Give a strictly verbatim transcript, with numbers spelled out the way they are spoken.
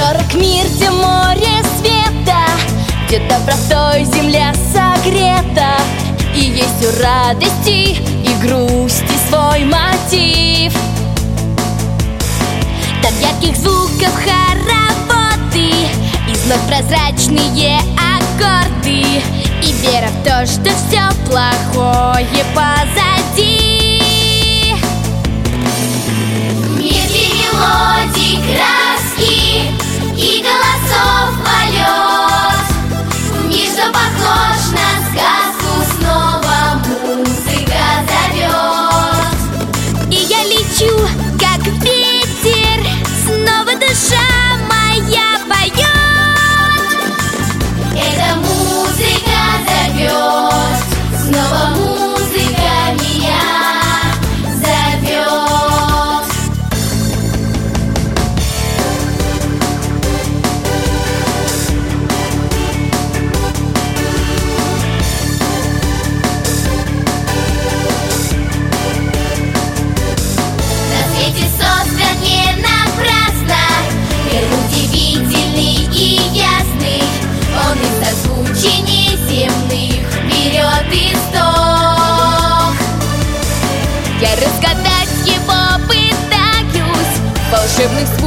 Дорог мир, где море света, где добротой земля согрета, и есть у радости и грусти свой мотив. Там ярких звуков хороводы, и вновь прозрачные аккорды, и вера в то, что все плохое позади. Мир, где мелодий, краски и голосов полет, мир, что похож на сказку, снова музыка зовет. И я лечу, как ветер, снова душа моя поет. Эта музыка зовет, снова музыка меня зовет. На свете создан не напрасно мир удивительный и ясный. Он из созвучий неземных берет исток. Я разгадать его пытаюсь в волшебных звуках